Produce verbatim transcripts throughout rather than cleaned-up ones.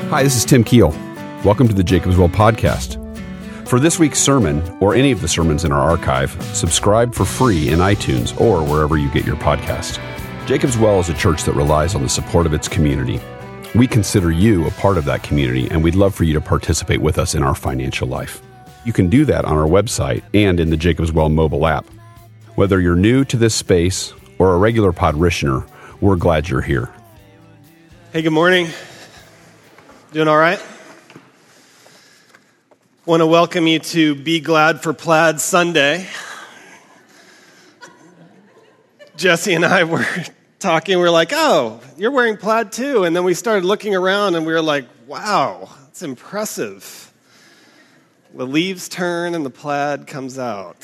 Hi, this is Tim Keel. Welcome to the Jacobswell Podcast. For this week's sermon, or any of the sermons in our archive, subscribe for free in iTunes or wherever you get your podcast. Jacobswell is a church that relies on the support of its community. We consider you a part of that community, and we'd love for you to participate with us in our financial life. You can do that on our website and in the Jacobswell mobile app. Whether you're new to this space or a regular podritioner, we're glad you're here. Hey, good morning. Doing all right? Want to welcome you to Be Glad for Plaid Sunday. Jesse and I were talking, we were like, oh, you're wearing plaid too. And then we started looking around and we were like, wow, that's impressive. The leaves turn and the plaid comes out.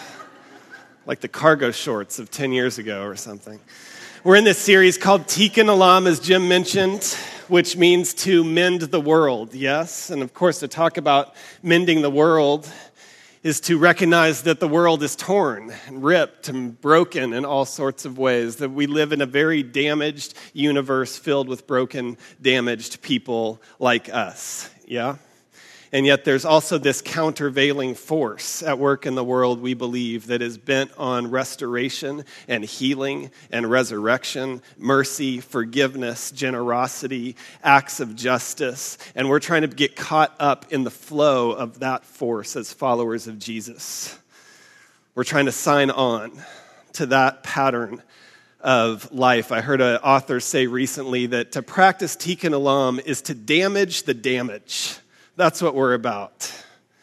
Like the cargo shorts of ten years ago or something. We're in this series called Tikkun Olam, as Jim mentioned, which means to mend the world, yes? And of course, to talk about mending the world is to recognize that the world is torn and ripped and broken in all sorts of ways, that we live in a very damaged universe filled with broken, damaged people like us, yeah? And yet there's also this countervailing force at work in the world, we believe, that is bent on restoration and healing and resurrection, mercy, forgiveness, generosity, acts of justice. And we're trying to get caught up in the flow of that force as followers of Jesus. We're trying to sign on to that pattern of life. I heard an author say recently that to practice Tikkun Olam is to damage the damage. That's what we're about.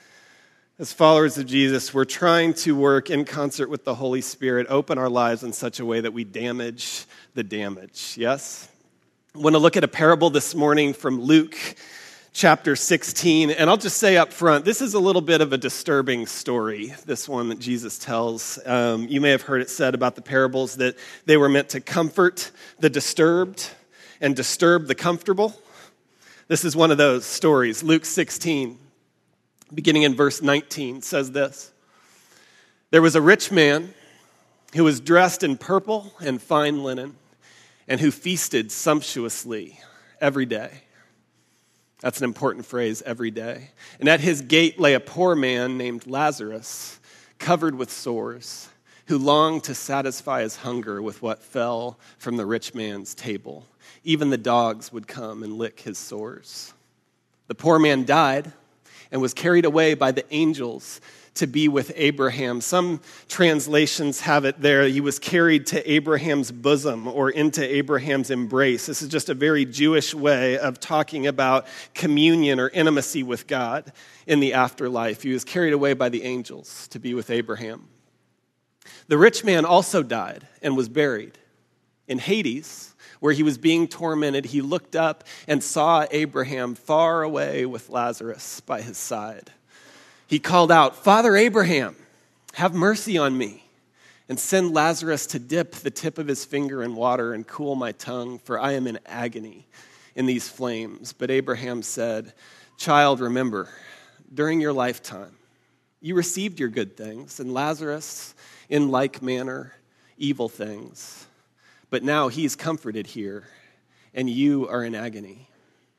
As followers of Jesus, we're trying to work in concert with the Holy Spirit, open our lives in such a way that we damage the damage, yes? I want to look at a parable this morning from Luke chapter sixteen, and I'll just say up front, this is a little bit of a disturbing story, this one that Jesus tells. Um, you may have heard it said about the parables that they were meant to comfort the disturbed and disturb the comfortable. This is one of those stories. Luke sixteen, beginning in verse nineteen, says this. There was a rich man who was dressed in purple and fine linen and who feasted sumptuously every day. That's an important phrase, every day. And at his gate lay a poor man named Lazarus, covered with sores, who longed to satisfy his hunger with what fell from the rich man's table. Even the dogs would come and lick his sores. The poor man died and was carried away by the angels to be with Abraham. Some translations have it there, he was carried to Abraham's bosom or into Abraham's embrace. This is just a very Jewish way of talking about communion or intimacy with God in the afterlife. He was carried away by the angels to be with Abraham. The rich man also died and was buried in Hades, where he was being tormented. He looked up and saw Abraham far away with Lazarus by his side. He called out, "Father Abraham, have mercy on me, and send Lazarus to dip the tip of his finger in water and cool my tongue, for I am in agony in these flames." But Abraham said, "Child, remember, during your lifetime, you received your good things, and Lazarus, in like manner, evil things. But now he's comforted here, and you are in agony.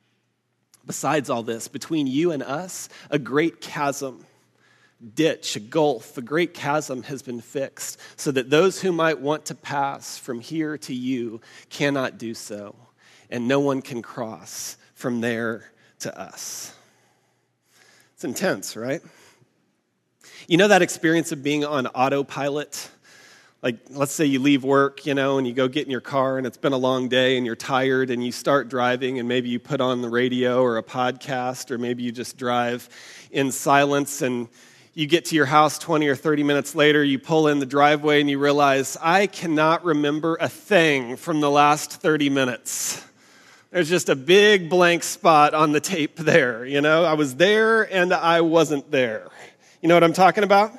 Besides all this, between you and us, a great chasm, ditch, a gulf, a great chasm has been fixed, so that those who might want to pass from here to you cannot do so, and no one can cross from there to us." It's intense, right? You know that experience of being on autopilot? Like, let's say you leave work, you know, and you go get in your car and it's been a long day and you're tired and you start driving and maybe you put on the radio or a podcast or maybe you just drive in silence and you get to your house twenty or thirty minutes later, you pull in the driveway and you realize, I cannot remember a thing from the last thirty minutes. There's just a big blank spot on the tape there, you know. I was there and I wasn't there. You know what I'm talking about?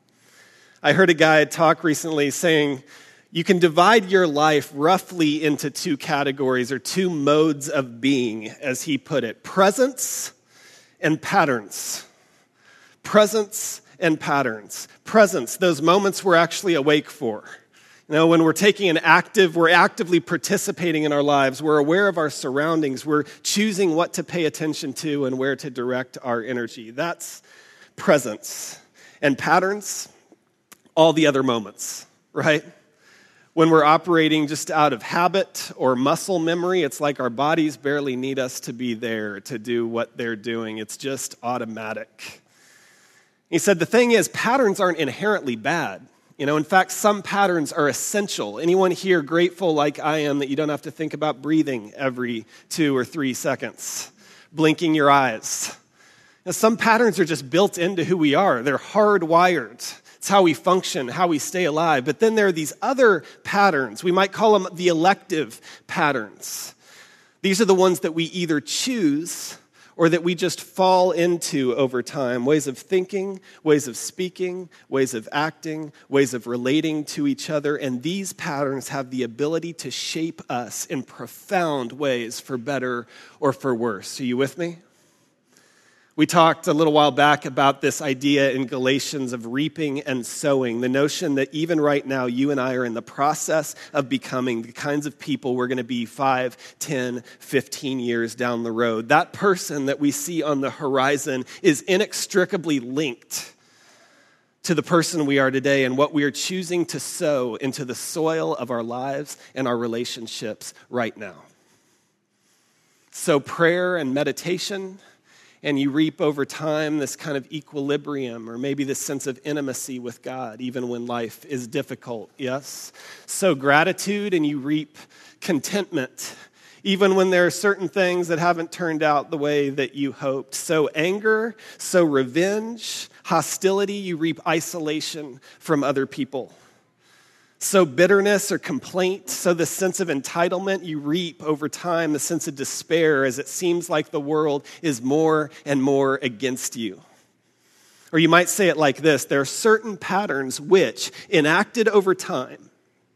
I heard a guy talk recently saying, you can divide your life roughly into two categories or two modes of being, as he put it, presence and patterns. Presence and patterns. Presence, those moments we're actually awake for. You know, when we're taking an active, we're actively participating in our lives. We're aware of our surroundings. We're choosing what to pay attention to and where to direct our energy. That's presence. And patterns, all the other moments, right? When we're operating just out of habit or muscle memory, it's like our bodies barely need us to be there to do what they're doing. It's just automatic. He said, the thing is, patterns aren't inherently bad. You know, in fact, some patterns are essential. Anyone here grateful like I am that you don't have to think about breathing every two or three seconds, blinking your eyes? Now, some patterns are just built into who we are. They're hardwired. It's how we function, how we stay alive. But then there are these other patterns. We might call them the elective patterns. These are the ones that we either choose or that we just fall into over time. Ways of thinking, ways of speaking, ways of acting, ways of relating to each other. And these patterns have the ability to shape us in profound ways for better or for worse. Are you with me? We talked a little while back about this idea in Galatians of reaping and sowing, the notion that even right now, you and I are in the process of becoming the kinds of people we're going to be five, ten, fifteen years down the road. That person that we see on the horizon is inextricably linked to the person we are today and what we are choosing to sow into the soil of our lives and our relationships right now. So prayer and meditation, and you reap over time this kind of equilibrium or maybe this sense of intimacy with God, even when life is difficult, yes? So gratitude, and you reap contentment, even when there are certain things that haven't turned out the way that you hoped. So anger, so revenge, hostility, you reap isolation from other people. So bitterness or complaint, so the sense of entitlement, you reap over time the sense of despair as it seems like the world is more and more against you. Or you might say it like this: there are certain patterns which, enacted over time,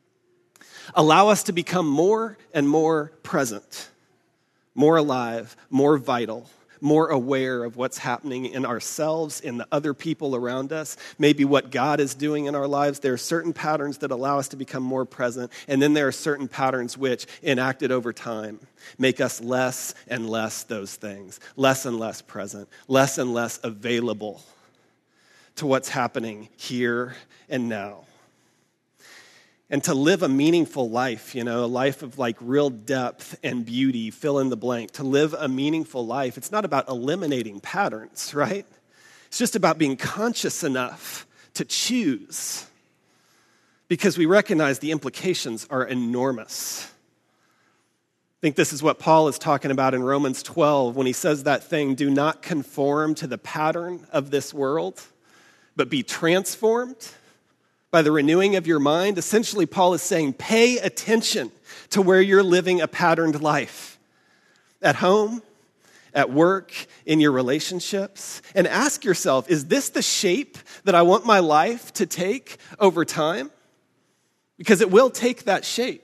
allow us to become more and more present, more alive, more vital, more aware of what's happening in ourselves, in the other people around us, maybe what God is doing in our lives. There are certain patterns that allow us to become more present, and then there are certain patterns which, enacted over time, make us less and less those things, less and less present, less and less available to what's happening here and now. And to live a meaningful life, you know, a life of like real depth and beauty, fill in the blank. To live a meaningful life, it's not about eliminating patterns, right? It's just about being conscious enough to choose, because we recognize the implications are enormous. I think this is what Paul is talking about in Romans twelve when he says that thing, do not conform to the pattern of this world, but be transformed by the renewing of your mind. Essentially, Paul is saying, pay attention to where you're living a patterned life. At home, at work, in your relationships. And ask yourself, is this the shape that I want my life to take over time? Because it will take that shape.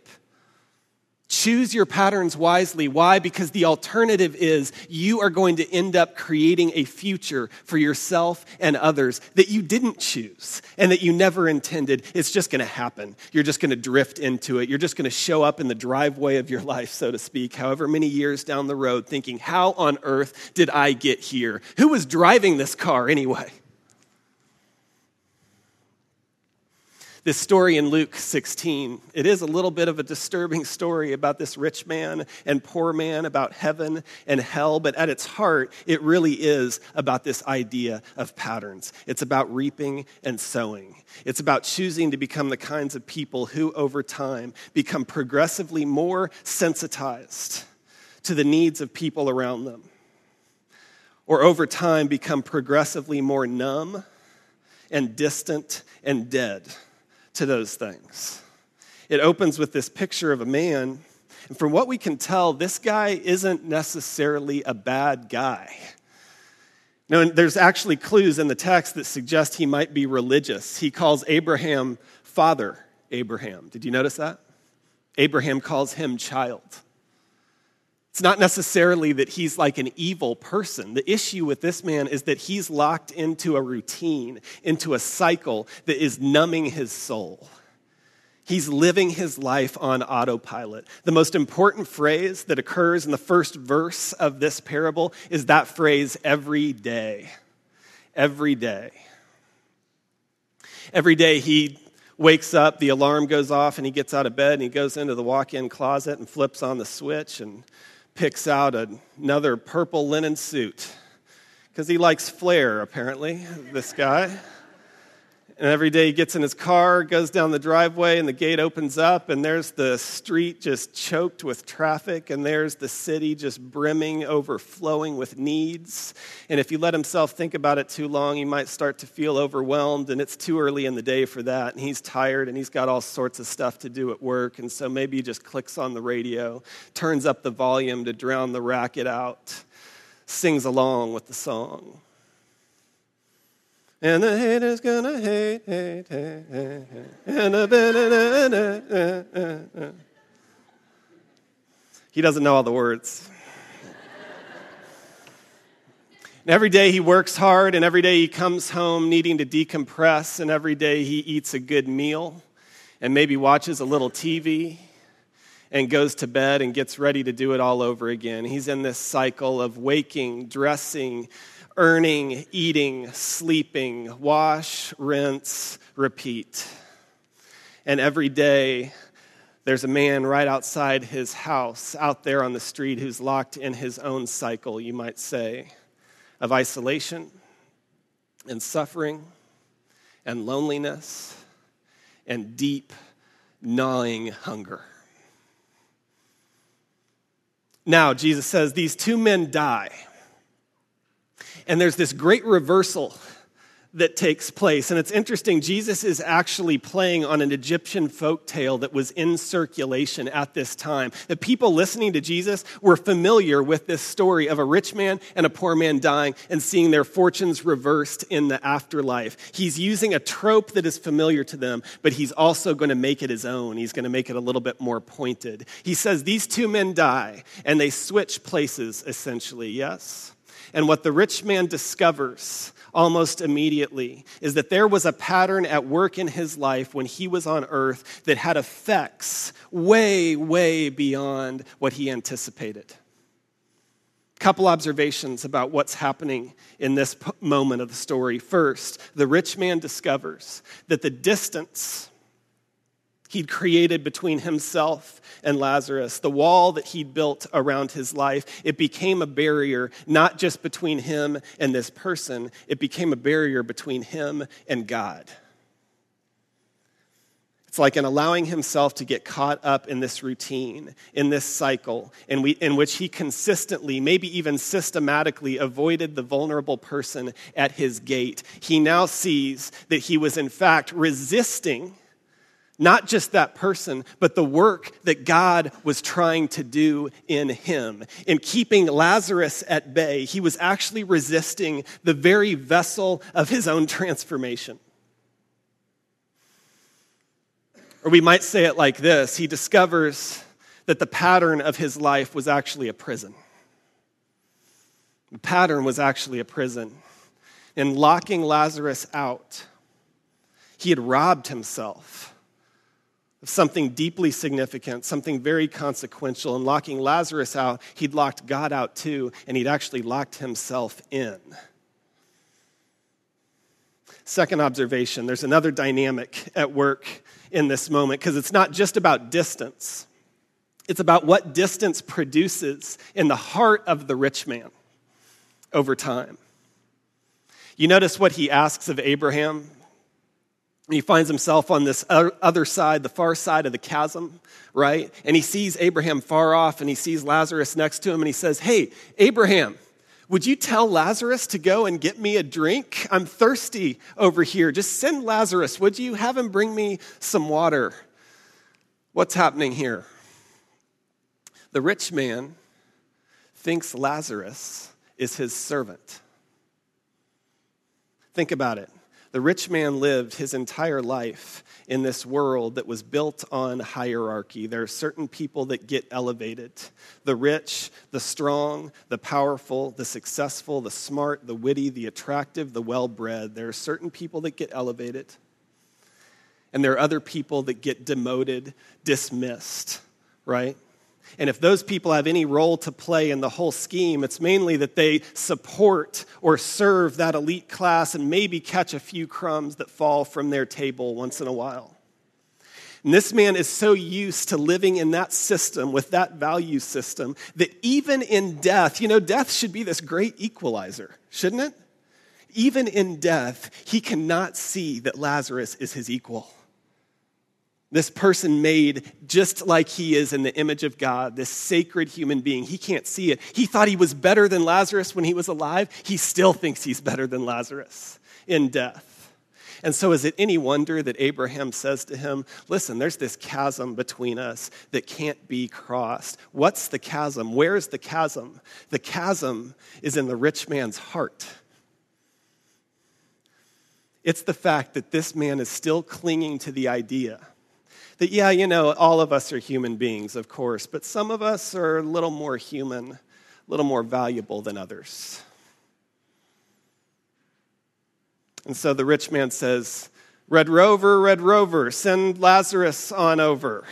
Choose your patterns wisely. Why? Because the alternative is you are going to end up creating a future for yourself and others that you didn't choose and that you never intended. It's just going to happen. You're just going to drift into it. You're just going to show up in the driveway of your life, so to speak, however many years down the road, thinking, how on earth did I get here? Who was driving this car anyway? This story in Luke sixteen, it is a little bit of a disturbing story about this rich man and poor man, about heaven and hell, but at its heart, it really is about this idea of patterns. It's about reaping and sowing. It's about choosing to become the kinds of people who, over time, become progressively more sensitized to the needs of people around them, or over time become progressively more numb and distant and dead to those things. It opens with this picture of a man, and from what we can tell, this guy isn't necessarily a bad guy. Now, there's actually clues in the text that suggest he might be religious. He calls Abraham Father Abraham. Did you notice that? Abraham calls him child. It's not necessarily that he's like an evil person. The issue with this man is that he's locked into a routine, into a cycle that is numbing his soul. He's living his life on autopilot. The most important phrase that occurs in the first verse of this parable is that phrase, every day. Every day. Every day he wakes up, the alarm goes off, and he gets out of bed, and he goes into the walk-in closet and flips on the switch and picks out another purple linen suit. Because he likes flair, apparently, this guy. And every day he gets in his car, goes down the driveway, and the gate opens up, and there's the street just choked with traffic, and there's the city just brimming, overflowing with needs. And if you let himself think about it too long, he might start to feel overwhelmed, and it's too early in the day for that. And he's tired, and he's got all sorts of stuff to do at work, and so maybe he just clicks on the radio, turns up the volume to drown the racket out, sings along with the song. And the hater's gonna hate, hate, hate, hate, hate. And the He doesn't know all the words. And every day he works hard, and every day he comes home needing to decompress, and every day he eats a good meal, and maybe watches a little T V, and goes to bed and gets ready to do it all over again. He's in this cycle of waking, dressing, earning, eating, sleeping, wash, rinse, repeat. And every day, there's a man right outside his house, out there on the street, who's locked in his own cycle, you might say, of isolation and suffering and loneliness and deep, gnawing hunger. Now, Jesus says, these two men die. And there's this great reversal that takes place. And it's interesting, Jesus is actually playing on an Egyptian folk tale that was in circulation at this time. The people listening to Jesus were familiar with this story of a rich man and a poor man dying and seeing their fortunes reversed in the afterlife. He's using a trope that is familiar to them, but he's also going to make it his own. He's going to make it a little bit more pointed. He says these two men die, and they switch places, essentially, yes? And what the rich man discovers almost immediately is that there was a pattern at work in his life when he was on earth that had effects way, way beyond what he anticipated. Couple observations about what's happening in this moment of the story. First, the rich man discovers that the distance he'd created between himself and Lazarus, the wall that he'd built around his life, it became a barrier not just between him and this person, it became a barrier between him and God. It's like in allowing himself to get caught up in this routine, in this cycle, in, we, in which he consistently, maybe even systematically, avoided the vulnerable person at his gate. He now sees that he was in fact resisting not just that person, but the work that God was trying to do in him. In keeping Lazarus at bay, he was actually resisting the very vessel of his own transformation. Or we might say it like this: he discovers that the pattern of his life was actually a prison. The pattern was actually a prison. In locking Lazarus out, he had robbed himself of something deeply significant, something very consequential. In locking Lazarus out, he'd locked God out too, and he'd actually locked himself in. Second observation, there's another dynamic at work in this moment, because it's not just about distance. It's about what distance produces in the heart of the rich man over time. You notice what he asks of Abraham? He finds himself on this other side, the far side of the chasm, right? And he sees Abraham far off, and he sees Lazarus next to him, and he says, "Hey, Abraham, would you tell Lazarus to go and get me a drink? I'm thirsty over here. Just send Lazarus, would you? Have him bring me some water." What's happening here? The rich man thinks Lazarus is his servant. Think about it. The rich man lived his entire life in this world that was built on hierarchy. There are certain people that get elevated. The rich, the strong, the powerful, the successful, the smart, the witty, the attractive, the well-bred. There are certain people that get elevated. And there are other people that get demoted, dismissed, right? And if those people have any role to play in the whole scheme, it's mainly that they support or serve that elite class and maybe catch a few crumbs that fall from their table once in a while. And this man is so used to living in that system, with that value system, that even in death, you know, death should be this great equalizer, shouldn't it? Even in death, he cannot see that Lazarus is his equal. This person made just like he is in the image of God, this sacred human being. He can't see it. He thought he was better than Lazarus when he was alive. He still thinks he's better than Lazarus in death. And so is it any wonder that Abraham says to him, listen, there's this chasm between us that can't be crossed. What's the chasm? Where's the chasm? The chasm is in the rich man's heart. It's the fact that this man is still clinging to the idea that, yeah, you know, all of us are human beings, of course, but some of us are a little more human, a little more valuable than others. And so the rich man says, Red Rover, Red Rover, send Lazarus on over.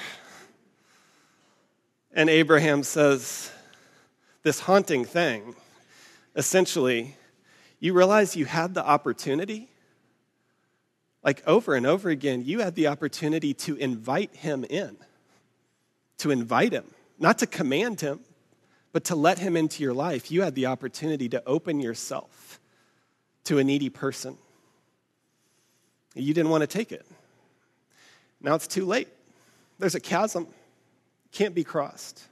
And Abraham says this haunting thing. Essentially, you realize you had the opportunity? Like over and over again, you had the opportunity to invite him in, to invite him, not to command him, but to let him into your life. You had the opportunity to open yourself to a needy person. You didn't want to take it. Now it's too late. There's a chasm. Can't be crossed.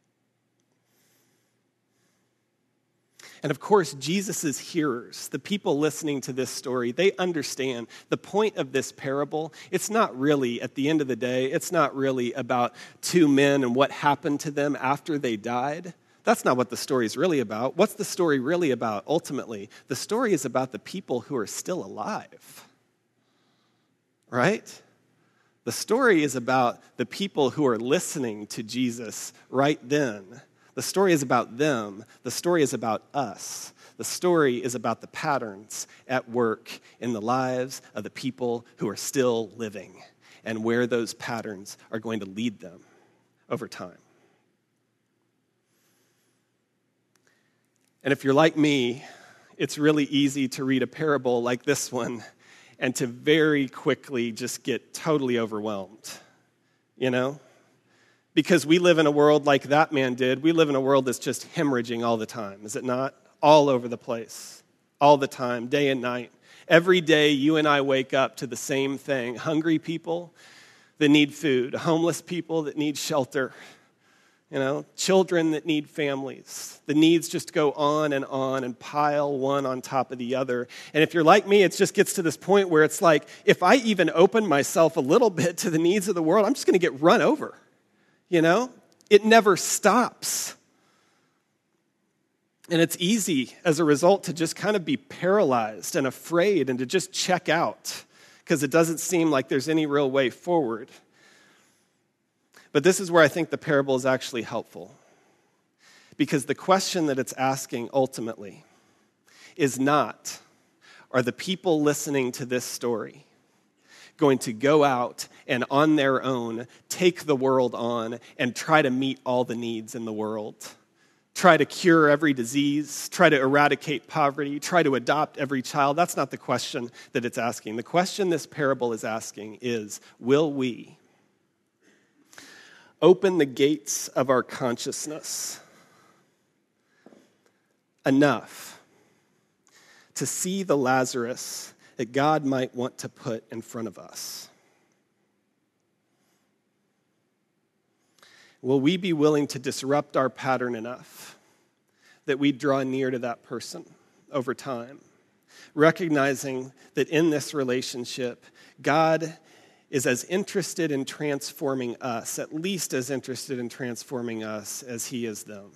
And of course, Jesus' hearers, the people listening to this story, they understand the point of this parable. It's not really, at the end of the day, it's not really about two men and what happened to them after they died. That's not what the story is really about. What's the story really about, ultimately? The story is about the people who are still alive, right? The story is about the people who are listening to Jesus right then. The story is about them. The story is about us. The story is about the patterns at work in the lives of the people who are still living and where those patterns are going to lead them over time. And if you're like me, it's really easy to read a parable like this one and to very quickly just get totally overwhelmed, you know? Because we live in a world like that man did. We live in a world that's just hemorrhaging all the time, is it not? All over the place, all the time, day and night. Every day you and I wake up to the same thing. Hungry people that need food, homeless people that need shelter, you know, children that need families. The needs just go on and on and pile one on top of the other. And if you're like me, it just gets to this point where it's like, if I even open myself a little bit to the needs of the world, I'm just going to get run over. You know, it never stops. And it's easy as a result to just kind of be paralyzed and afraid and to just check out because it doesn't seem like there's any real way forward. But this is where I think the parable is actually helpful. Because the question that it's asking ultimately is not, are the people listening to this story going to go out and on their own take the world on and try to meet all the needs in the world? Try to cure every disease, try to eradicate poverty, try to adopt every child? That's not the question that it's asking. The question this parable is asking is, will we open the gates of our consciousness enough to see the Lazarus that God might want to put in front of us? Will we be willing to disrupt our pattern enough that we draw near to that person over time, recognizing that in this relationship, God is as interested in transforming us, at least as interested in transforming us as he is them?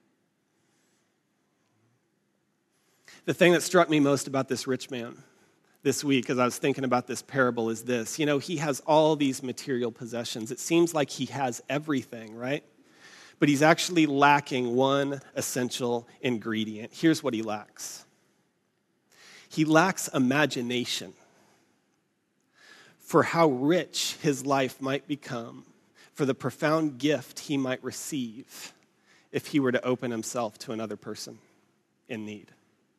The thing that struck me most about this rich man this week as I was thinking about this parable is this. You know, he has all these material possessions. It seems like he has everything, right? But he's actually lacking one essential ingredient. Here's what he lacks. He lacks imagination for how rich his life might become, for the profound gift he might receive if he were to open himself to another person in need.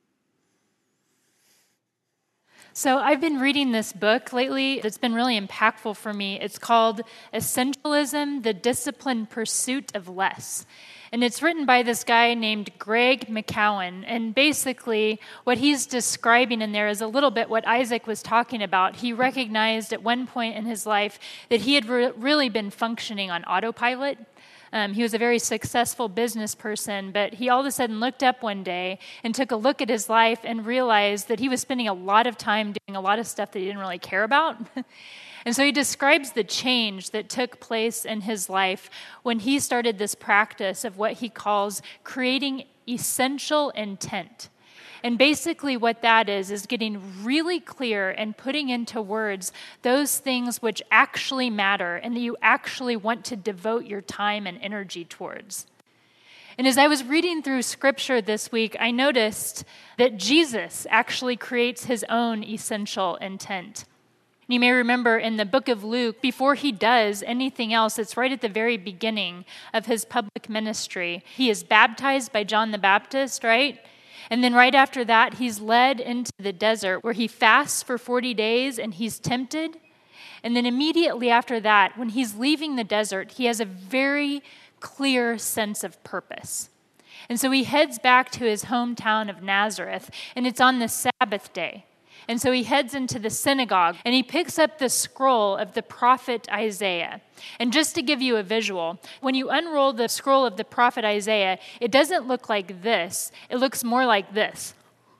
So I've been reading this book lately that's been really impactful for me. It's called Essentialism, the Disciplined Pursuit of Less. And it's written by this guy named Greg McKeown. And basically, what he's describing in there is a little bit what Isaac was talking about. He recognized at one point in his life that he had re- really been functioning on autopilot. Um, he was a very successful business person, but he all of a sudden looked up one day and took a look at his life and realized that he was spending a lot of time doing a lot of stuff that he didn't really care about. And so he describes the change that took place in his life when he started this practice of what he calls creating essential intent. And basically what that is, is getting really clear and putting into words those things which actually matter and that you actually want to devote your time and energy towards. And as I was reading through Scripture this week, I noticed that Jesus actually creates his own essential intent. You may remember in the book of Luke, before he does anything else, it's right at the very beginning of his public ministry. He is baptized by John the Baptist, right? And then right after that, he's led into the desert where he fasts for forty days and he's tempted. And then immediately after that, when he's leaving the desert, he has a very clear sense of purpose. And so he heads back to his hometown of Nazareth, and it's on the Sabbath day. And so he heads into the synagogue, and he picks up the scroll of the prophet Isaiah. And just to give you a visual, when you unroll the scroll of the prophet Isaiah, it doesn't look like this. It looks more like this,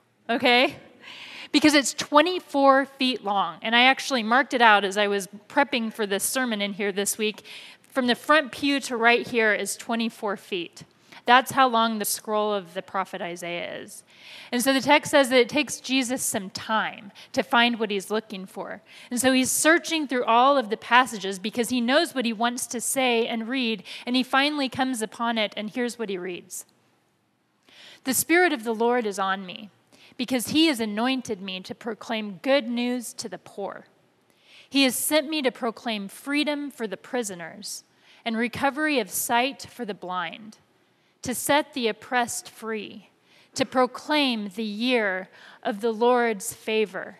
okay? Because it's twenty-four feet long. And I actually marked it out as I was prepping for this sermon in here this week. From the front pew to right here is twenty-four feet. That's how long the scroll of the prophet Isaiah is. And so the text says that it takes Jesus some time to find what he's looking for. And so he's searching through all of the passages because he knows what he wants to say and read, and he finally comes upon it, and here's what he reads. The Spirit of the Lord is on me, because he has anointed me to proclaim good news to the poor. He has sent me to proclaim freedom for the prisoners and recovery of sight for the blind, to set the oppressed free, to proclaim the year of the Lord's favor.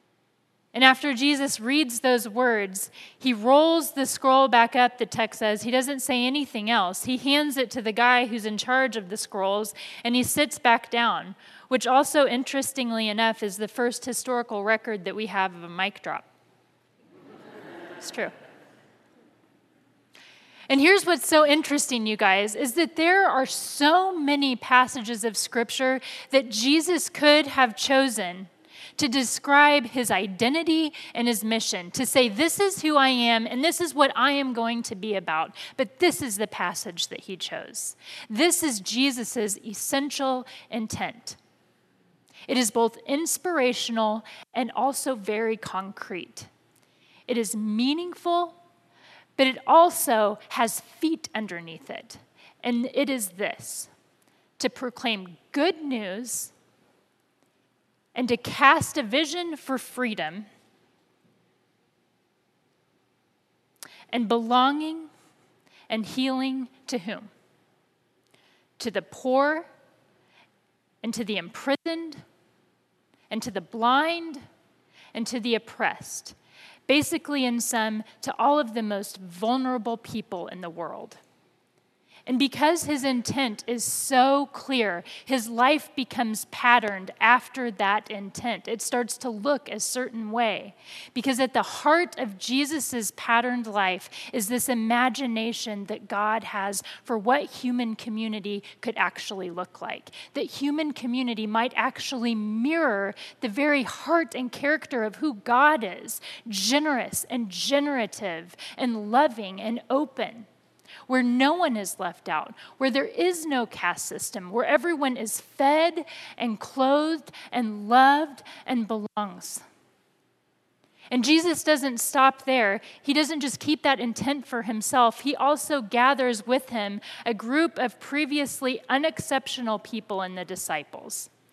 And after Jesus reads those words, he rolls the scroll back up, the text says. He doesn't say anything else. He hands it to the guy who's in charge of the scrolls, and he sits back down, which also, interestingly enough, is the first historical record that we have of a mic drop. It's true. And here's what's so interesting, you guys, is that there are so many passages of Scripture that Jesus could have chosen to describe his identity and his mission, to say, this is who I am and this is what I am going to be about. But this is the passage that he chose. This is Jesus's essential intent. It is both inspirational and also very concrete. It is meaningful, but it also has feet underneath it. And it is this: to proclaim good news and to cast a vision for freedom and belonging and healing to whom? To the poor and to the imprisoned and to the blind and to the oppressed. Basically, in sum, to all of the most vulnerable people in the world. And because his intent is so clear, his life becomes patterned after that intent. It starts to look a certain way. Because at the heart of Jesus' patterned life is this imagination that God has for what human community could actually look like. That human community might actually mirror the very heart and character of who God is. Generous and generative and loving and open. Where no one is left out, where there is no caste system, where everyone is fed and clothed and loved and belongs. And Jesus doesn't stop there. He doesn't just keep that intent for himself. He also gathers with him a group of previously unexceptional people in the disciples.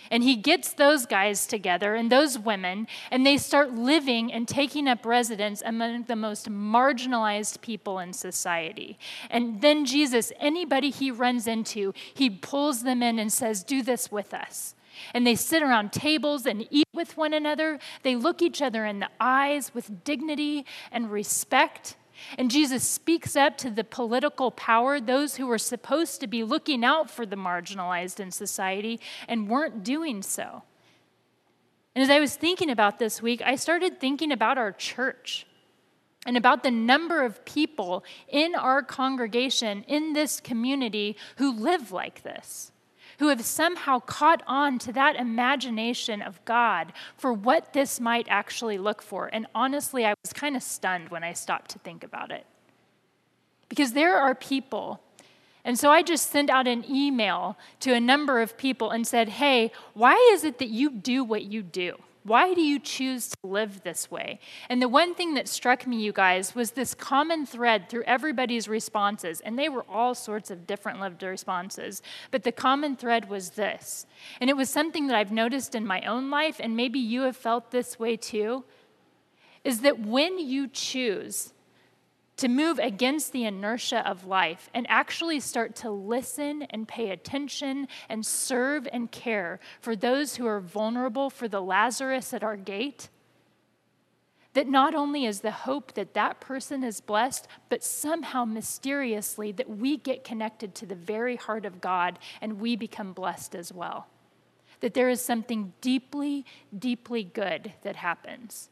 And he gets those guys together and those women, and they start living and taking up residence among the most marginalized people in society. And then Jesus, anybody he runs into, he pulls them in and says, do this with us. And they sit around tables and eat with one another. They look each other in the eyes with dignity and respect. And Jesus speaks up to the political power, those who were supposed to be looking out for the marginalized in society and weren't doing so. And as I was thinking about this week, I started thinking about our church and about the number of people in our congregation, in this community, who live like this, who have somehow caught on to that imagination of God for what this might actually look for. And honestly, I was kind of stunned when I stopped to think about it. Because there are people, and so I just sent out an email to a number of people and said, hey, why is it that you do what you do? Why do you choose to live this way? And the one thing that struck me, you guys, was this common thread through everybody's responses. And they were all sorts of different lived responses. But the common thread was this. And it was something that I've noticed in my own life, and maybe you have felt this way too, is that when you choose to move against the inertia of life and actually start to listen and pay attention and serve and care for those who are vulnerable, for the Lazarus at our gate, that not only is the hope that that person is blessed, but somehow mysteriously that we get connected to the very heart of God and we become blessed as well. That there is something deeply, deeply good that happens.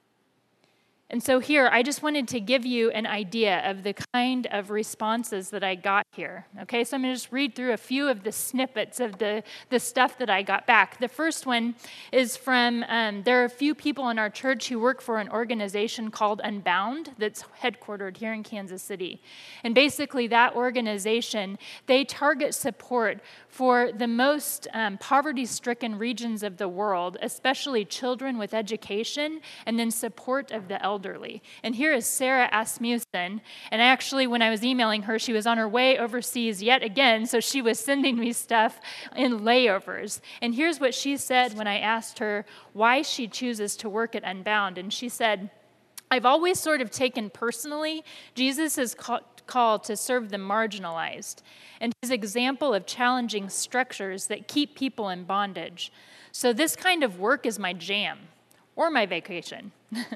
And so here, I just wanted to give you an idea of the kind of responses that I got here. Okay, so I'm going to just read through a few of the snippets of the, the stuff that I got back. The first one is from, um, there are a few people in our church who work for an organization called Unbound that's headquartered here in Kansas City. And basically that organization, they target support for the most um, poverty-stricken regions of the world, especially children with education, and then support of the elderly. Elderly. And here is Sarah Asmussen. And actually, when I was emailing her, she was on her way overseas yet again, so she was sending me stuff in layovers. And here's what she said when I asked her why she chooses to work at Unbound. And she said, I've always sort of taken personally Jesus' call, call to serve the marginalized and his example of challenging structures that keep people in bondage. So this kind of work is my jam, or my vacation.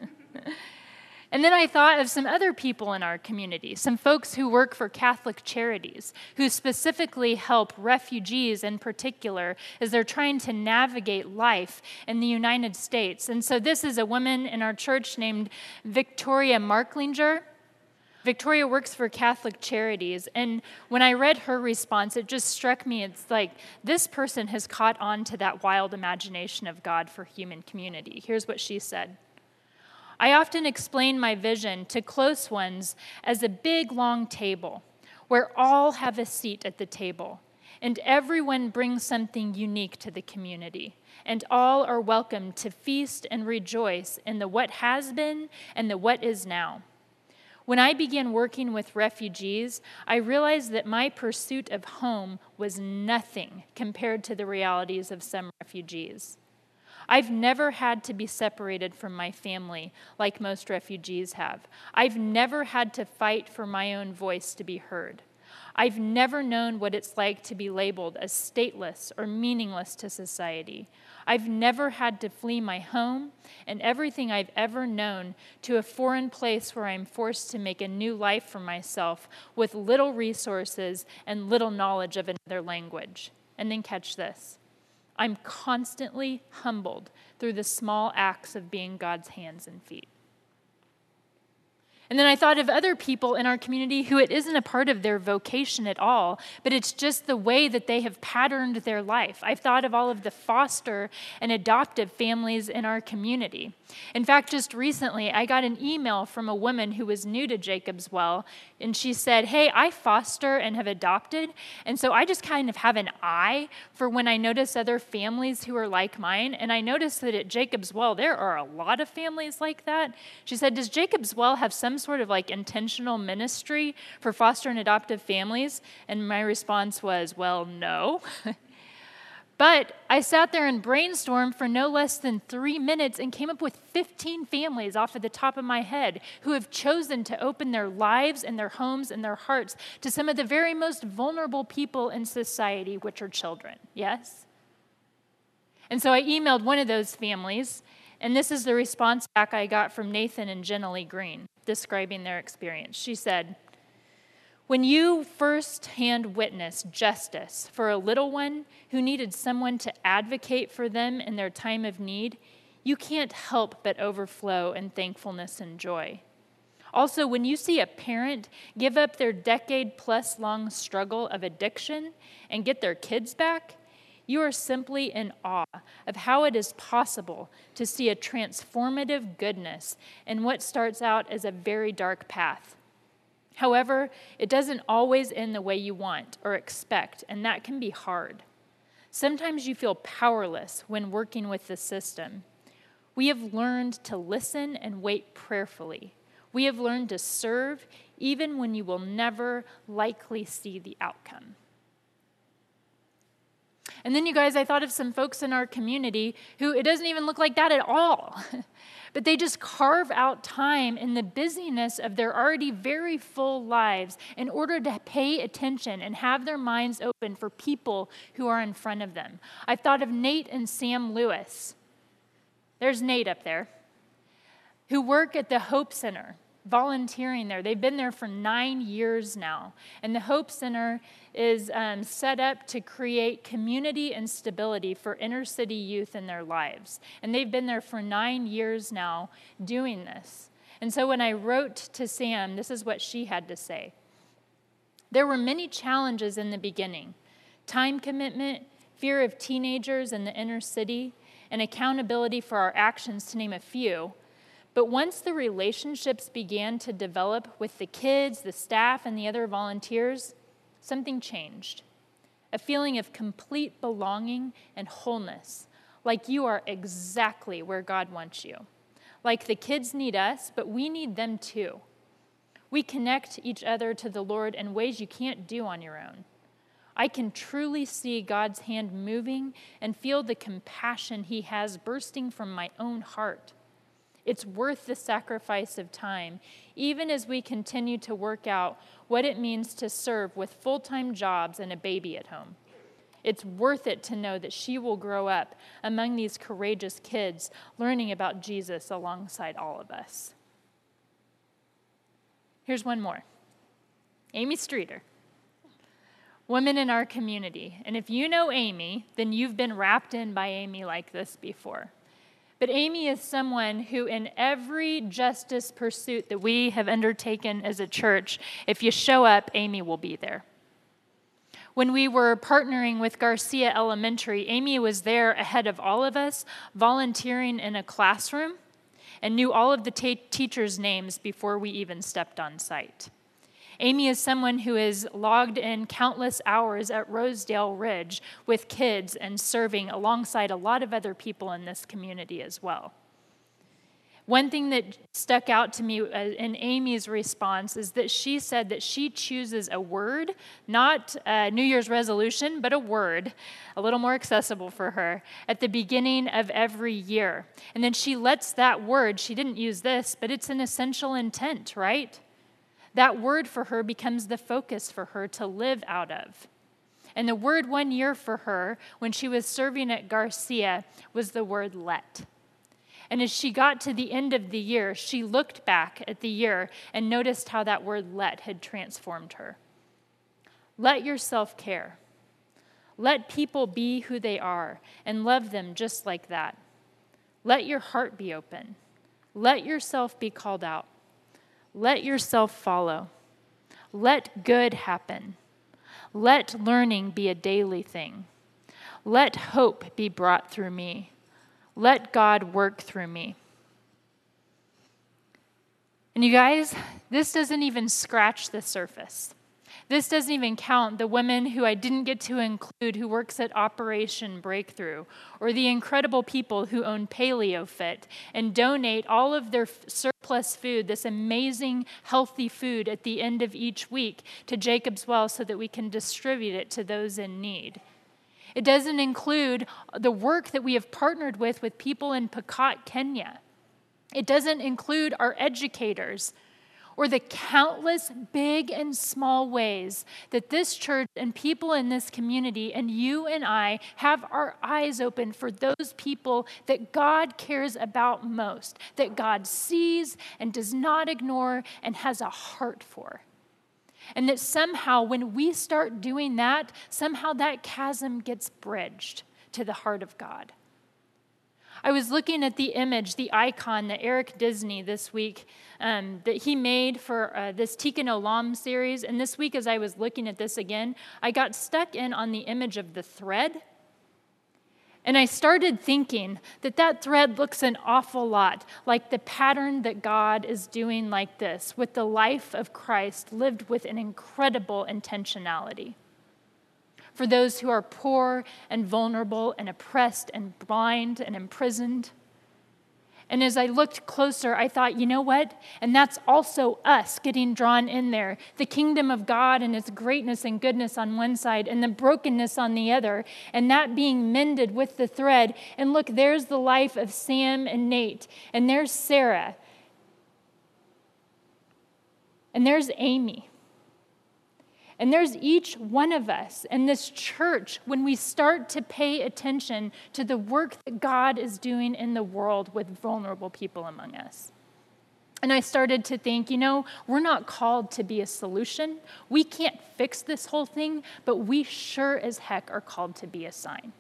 And then I thought of some other people in our community, some folks who work for Catholic Charities, who specifically help refugees in particular as they're trying to navigate life in the United States. And so this is a woman in our church named Victoria Marklinger. Victoria works for Catholic Charities, and when I read her response, it just struck me, it's like, this person has caught on to that wild imagination of God for human community. Here's what she said. I often explain my vision to close ones as a big, long table where all have a seat at the table, and everyone brings something unique to the community, and all are welcome to feast and rejoice in the what has been and the what is now. When I began working with refugees, I realized that my pursuit of home was nothing compared to the realities of some refugees. I've never had to be separated from my family like most refugees have. I've never had to fight for my own voice to be heard. I've never known what it's like to be labeled as stateless or meaningless to society. I've never had to flee my home and everything I've ever known to a foreign place where I'm forced to make a new life for myself with little resources and little knowledge of another language. And then catch this. I'm constantly humbled through the small acts of being God's hands and feet. And then I thought of other people in our community who it isn't a part of their vocation at all, but it's just the way that they have patterned their life. I've thought of all of the foster and adoptive families in our community. In fact, just recently, I got an email from a woman who was new to Jacob's Well, and she said, hey, I foster and have adopted, and so I just kind of have an eye for when I notice other families who are like mine, and I noticed that at Jacob's Well, there are a lot of families like that. She said, does Jacob's Well have some sort of like intentional ministry for foster and adoptive families? And my response was, well, no. But I sat there and brainstormed for no less than three minutes and came up with fifteen families off of the top of my head who have chosen to open their lives and their homes and their hearts to some of the very most vulnerable people in society, which are children. Yes? And so I emailed one of those families, and this is the response back I got from Nathan and Jenna Lee Green, describing their experience. She said, "When you first-hand witness justice for a little one who needed someone to advocate for them in their time of need, you can't help but overflow in thankfulness and joy. Also, when you see a parent give up their decade-plus long struggle of addiction and get their kids back, you are simply in awe of how it is possible to see a transformative goodness in what starts out as a very dark path. However, it doesn't always end the way you want or expect, and that can be hard. Sometimes you feel powerless when working with the system. We have learned to listen and wait prayerfully. We have learned to serve even when you will never likely see the outcome." And then, you guys, I thought of some folks in our community who it doesn't even look like that at all. But they just carve out time in the busyness of their already very full lives in order to pay attention and have their minds open for people who are in front of them. I thought of Nate and Sam Lewis. There's Nate up there, who work at the Hope Center, volunteering there. They've been there for nine years now. And the Hope Center is um, set up to create community and stability for inner city youth in their lives. And they've been there for nine years now doing this. And so when I wrote to Sam, this is what she had to say. "There were many challenges in the beginning: time commitment, fear of teenagers in the inner city, and accountability for our actions, to name a few. But once the relationships began to develop with the kids, the staff, and the other volunteers, something changed. A feeling of complete belonging and wholeness, like you are exactly where God wants you. Like the kids need us, but we need them too. We connect each other to the Lord in ways you can't do on your own. I can truly see God's hand moving and feel the compassion he has bursting from my own heart. It's worth the sacrifice of time, even as we continue to work out what it means to serve with full-time jobs and a baby at home. It's worth it to know that she will grow up among these courageous kids, learning about Jesus alongside all of us." Here's one more. Amy Streeter, woman in our community. And if you know Amy, then you've been wrapped in by Amy like this before. But Amy is someone who, in every justice pursuit that we have undertaken as a church, if you show up, Amy will be there. When we were partnering with Garcia Elementary, Amy was there ahead of all of us, volunteering in a classroom, and knew all of the ta- teachers' names before we even stepped on site. Amy is someone who has logged in countless hours at Rosedale Ridge with kids and serving alongside a lot of other people in this community as well. One thing that stuck out to me in Amy's response is that she said that she chooses a word, not a New Year's resolution, but a word, a little more accessible for her, at the beginning of every year. And then she lets that word, she didn't use this, but it's an essential intent, right? That word for her becomes the focus for her to live out of. And the word one year for her, when she was serving at Garcia, was the word let. And as she got to the end of the year, she looked back at the year and noticed how that word let had transformed her. Let yourself care. Let people be who they are and love them just like that. Let your heart be open. Let yourself be called out. Let yourself follow. Let good happen. Let learning be a daily thing. Let hope be brought through me. Let God work through me. And you guys, this doesn't even scratch the surface. This doesn't even count the women who I didn't get to include who works at Operation Breakthrough, or the incredible people who own PaleoFit and donate all of their surplus food, this amazing healthy food at the end of each week to Jacob's Well so that we can distribute it to those in need. It doesn't include the work that we have partnered with with people in Pokot, Kenya. It doesn't include our educators or the countless big and small ways that this church and people in this community and you and I have our eyes open for those people that God cares about most, that God sees and does not ignore and has a heart for. And that somehow when we start doing that, somehow that chasm gets bridged to the heart of God. I was looking at the image, the icon that Eric Disney this week, um, that he made for uh, this Tikkun Olam series. And this week as I was looking at this again, I got stuck in on the image of the thread. And I started thinking that that thread looks an awful lot like the pattern that God is doing like this with the life of Christ lived with an incredible intentionality. For those who are poor and vulnerable and oppressed and blind and imprisoned. And as I looked closer, I thought, you know what? And that's also us getting drawn in there. The kingdom of God and its greatness and goodness on one side and the brokenness on the other. And that being mended with the thread. And look, there's the life of Sam and Nate. And there's Sarah. And there's Amy. And there's each one of us in this church when we start to pay attention to the work that God is doing in the world with vulnerable people among us. And I started to think, you know, we're not called to be a solution. We can't fix this whole thing, but we sure as heck are called to be a sign.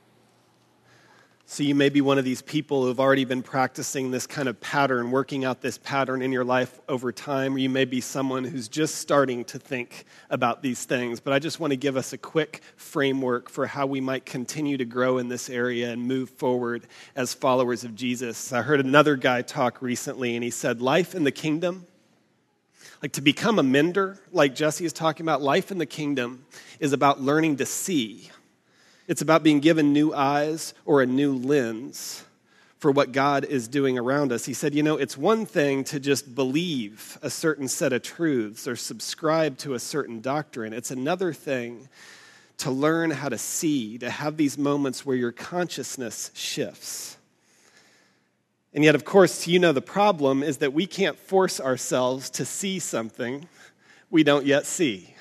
So you may be one of these people who have already been practicing this kind of pattern, working out this pattern in your life over time, or you may be someone who's just starting to think about these things. But I just want to give us a quick framework for how we might continue to grow in this area and move forward as followers of Jesus. I heard another guy talk recently, and he said, life in the kingdom, like to become a mender, like Jesse is talking about, life in the kingdom is about learning to see. It's about being given new eyes or a new lens for what God is doing around us. He said, you know, it's one thing to just believe a certain set of truths or subscribe to a certain doctrine. It's another thing to learn how to see, to have these moments where your consciousness shifts. And yet, of course, you know, the problem is that we can't force ourselves to see something we don't yet see,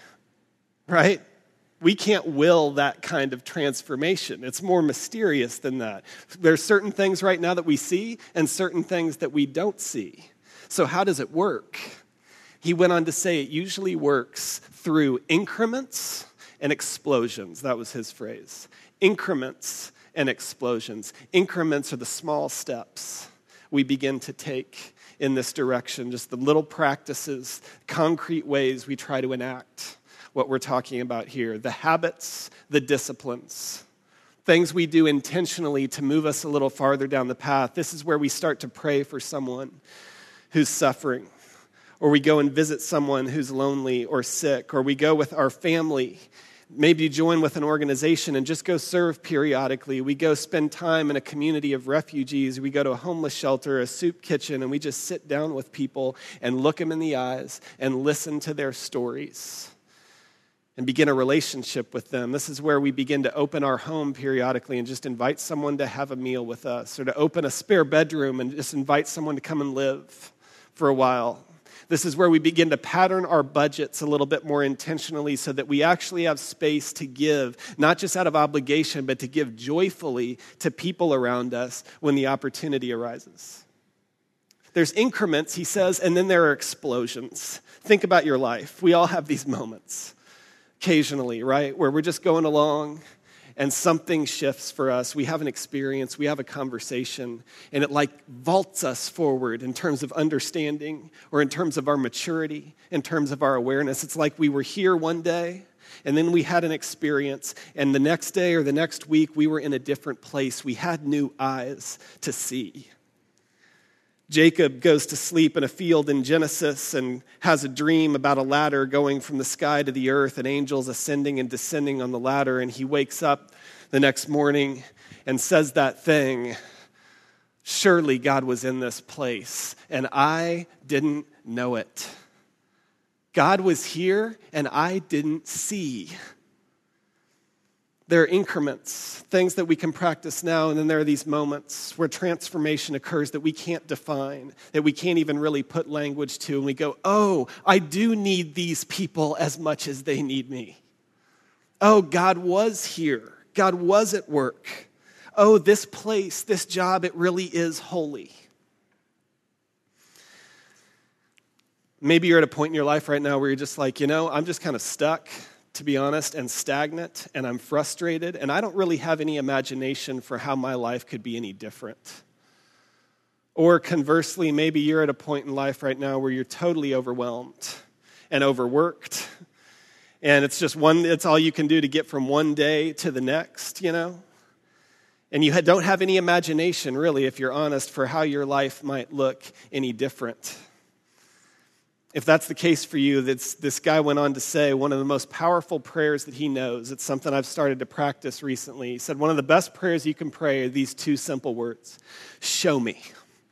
right? We can't will that kind of transformation. It's more mysterious than that. There's certain things right now that we see and certain things that we don't see. So how does it work? He went on to say it usually works through increments and explosions. That was his phrase. Increments and explosions. Increments are the small steps we begin to take in this direction, just the little practices, concrete ways we try to enact what we're talking about here, the habits, the disciplines, things we do intentionally to move us a little farther down the path. This is where we start to pray for someone who's suffering, or we go and visit someone who's lonely or sick, or we go with our family, maybe join with an organization and just go serve periodically. We go spend time in a community of refugees. We go to a homeless shelter, a soup kitchen, and we just sit down with people and look them in the eyes and listen to their stories and begin a relationship with them. This is where we begin to open our home periodically and just invite someone to have a meal with us, or to open a spare bedroom and just invite someone to come and live for a while. This is where we begin to pattern our budgets a little bit more intentionally so that we actually have space to give, not just out of obligation, but to give joyfully to people around us when the opportunity arises. There's increments, he says, and then there are explosions. Think about your life. We all have these moments. Occasionally, right, where we're just going along and something shifts for us. We have an experience, we have a conversation, and it like vaults us forward in terms of understanding or in terms of our maturity, in terms of our awareness. It's like we were here one day, and then we had an experience, and the next day or the next week, we were in a different place. We had new eyes to see. Jacob goes to sleep in a field in Genesis and has a dream about a ladder going from the sky to the earth and angels ascending and descending on the ladder. And he wakes up the next morning and says that thing, surely God was in this place and I didn't know it. God was here and I didn't see. There are increments, things that we can practice now, and then there are these moments where transformation occurs that we can't define, that we can't even really put language to, and we go, oh, I do need these people as much as they need me. Oh, God was here. God was at work. Oh, this place, this job, it really is holy. Maybe you're at a point in your life right now where you're just like, you know, I'm just kind of stuck, to be honest, and stagnant, and I'm frustrated, and I don't really have any imagination for how my life could be any different. Or conversely, maybe you're at a point in life right now where you're totally overwhelmed and overworked, and it's just one, it's all you can do to get from one day to the next, you know? And you don't have any imagination, really, if you're honest, for how your life might look any different. If that's the case for you, that's, this guy went on to say one of the most powerful prayers that he knows, it's something I've started to practice recently. He said one of the best prayers you can pray are these two simple words: show me.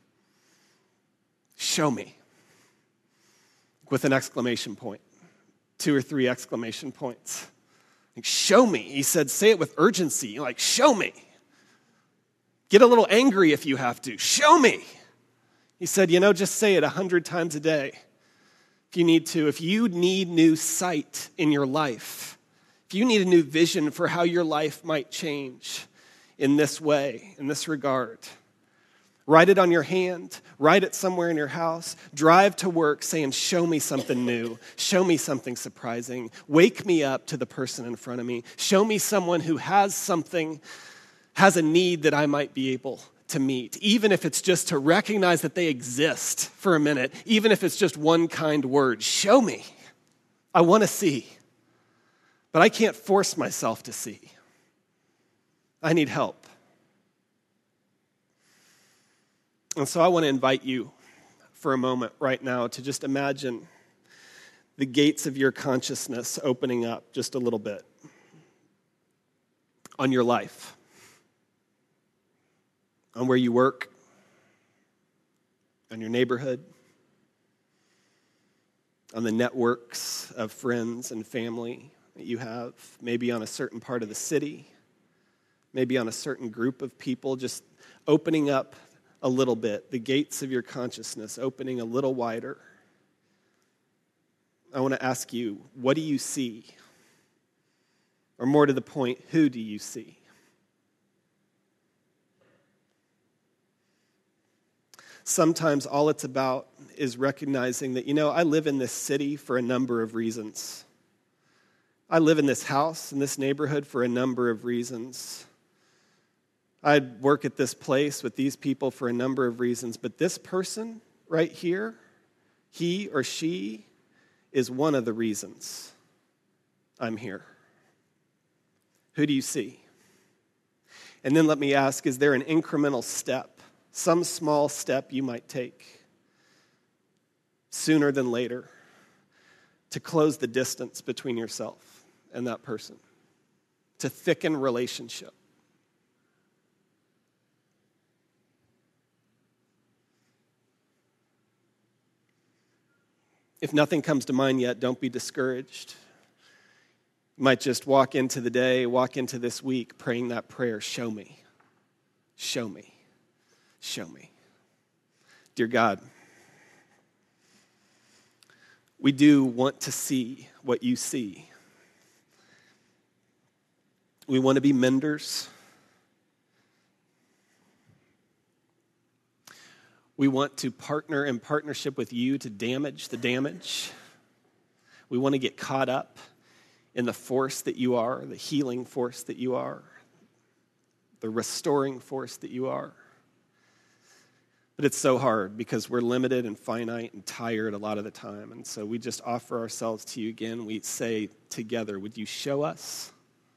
Show me. With an exclamation point. Two or three exclamation points. Like, show me. He said, say it with urgency. Like, show me. Get a little angry if you have to. Show me. He said, you know, just say it a hundred times a day. If you need to, if you need new sight in your life, if you need a new vision for how your life might change in this way, in this regard, write it on your hand, write it somewhere in your house, drive to work saying, show me something new, show me something surprising, wake me up to the person in front of me, show me someone who has something, has a need that I might be able to meet, even if it's just to recognize that they exist for a minute, even if it's just one kind word. Show me. I want to see, but I can't force myself to see. I need help. And so I want to invite you for a moment right now to just imagine the gates of your consciousness opening up just a little bit on your life. On where you work, on your neighborhood, on the networks of friends and family that you have, maybe on a certain part of the city, maybe on a certain group of people, just opening up a little bit, the gates of your consciousness opening a little wider. I want to ask you, what do you see? Or more to the point, who do you see? Sometimes all it's about is recognizing that, you know, I live in this city for a number of reasons. I live in this house, in this neighborhood for a number of reasons. I work at this place with these people for a number of reasons, but this person right here, he or she, is one of the reasons I'm here. Who do you see? And then let me ask, is there an incremental step? Some small step you might take sooner than later to close the distance between yourself and that person, to thicken relationship. If nothing comes to mind yet, don't be discouraged. You might just walk into the day, walk into this week praying that prayer, show me, show me. Show me. Dear God, we do want to see what you see. We want to be menders. We want to partner in partnership with you to damage the damage. We want to get caught up in the force that you are, the healing force that you are, the restoring force that you are. But it's so hard because we're limited and finite and tired a lot of the time. And so we just offer ourselves to you again. We say together, would you show us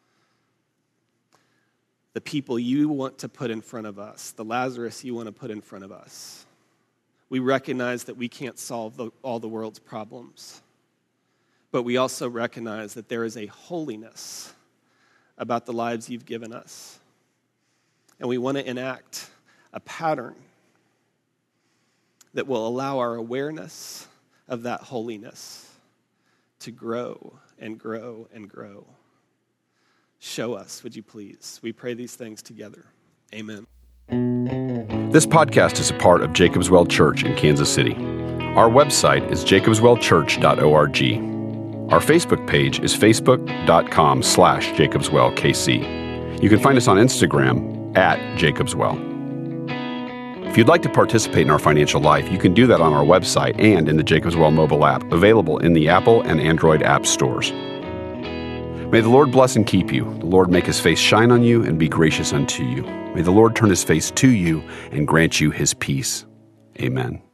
the people you want to put in front of us, the Lazarus you want to put in front of us? We recognize that we can't solve the, all the world's problems. But we also recognize that there is a holiness about the lives you've given us. And we want to enact a pattern that will allow our awareness of that holiness to grow and grow and grow. Show us, would you please? We pray these things together. Amen. This podcast is a part of Jacob's Well Church in Kansas City. Our website is jacobs well church dot org. Our Facebook page is facebook.com slash jacobswellkc. You can find us on Instagram at jacobswell. If you'd like to participate in our financial life, you can do that on our website and in the Jacob's Well mobile app, available in the Apple and Android app stores. May the Lord bless and keep you. The Lord make his face shine on you and be gracious unto you. May the Lord turn his face to you and grant you his peace. Amen.